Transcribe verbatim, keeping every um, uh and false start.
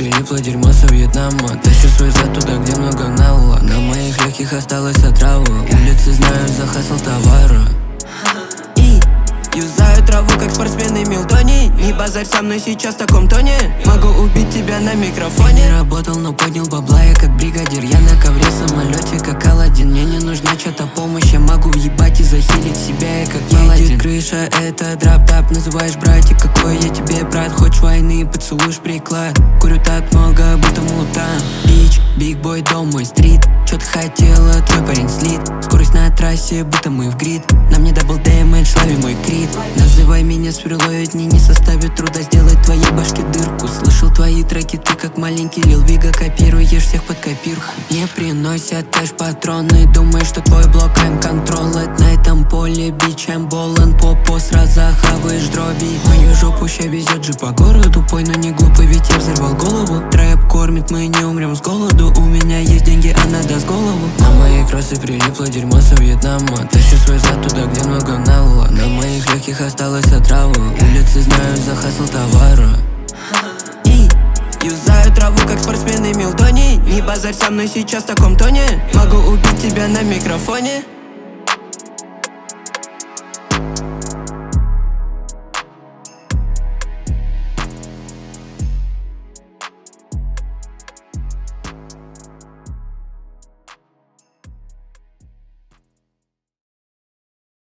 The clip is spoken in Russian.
прилипло дерьмо со Вьетнама. Тащу свой зад туда, где много налла. На моих легких осталась отрава. Улицы знают за хасл товара. И юзаю траву, как спортсмены Милтони. Не базарь со мной сейчас в таком тоне. Могу убить тебя на микрофоне. Я не работал, но поднял бабла, я как бригадир. Я на ковре в самолете, как Аладдин. Мне не нужна чья-то помощь, я могу въебать и захилить себя, я как паладин. Едет крыша, это драп-тап, называешь братик. Какой я тебе брат, хочешь войны, поцелуешь приклад. Курю так много, будто мутант. Бич, биг-бой, дом мой, стрит. Чё ты хотела, твой парень слит. Скорость на трассе, будто мы в грид. На мне дабл дэмэдж, лови мой крит. Называй меня сверлой, ведь мне не составит труда сделать твоей башке дырку. Слышал твои треки, ты как маленький Лил Вига, копируешь всех под копирку. Не приносят кэш патроны, думаешь, что твой блок I'm controlled. На этом поле бич I'm болен, попо сразу захаваешь дроби. Мою жопу ща везет же по городу. Тупой, но не глупый, ведь я взорвал голову. Трэп кормит, мы не умрем с голоду. У меня есть деньги, она даст голову. На мои кроссы прилипло дерьмо со Вьетнама. Тащу свой зад туда, где много налла. На моих легких осталась отрава. Улицы знают за хасл товара. И юзаю траву, как спортсмены Милтони. Не базарь со мной сейчас в таком тоне. Могу убить тебя на микрофоне.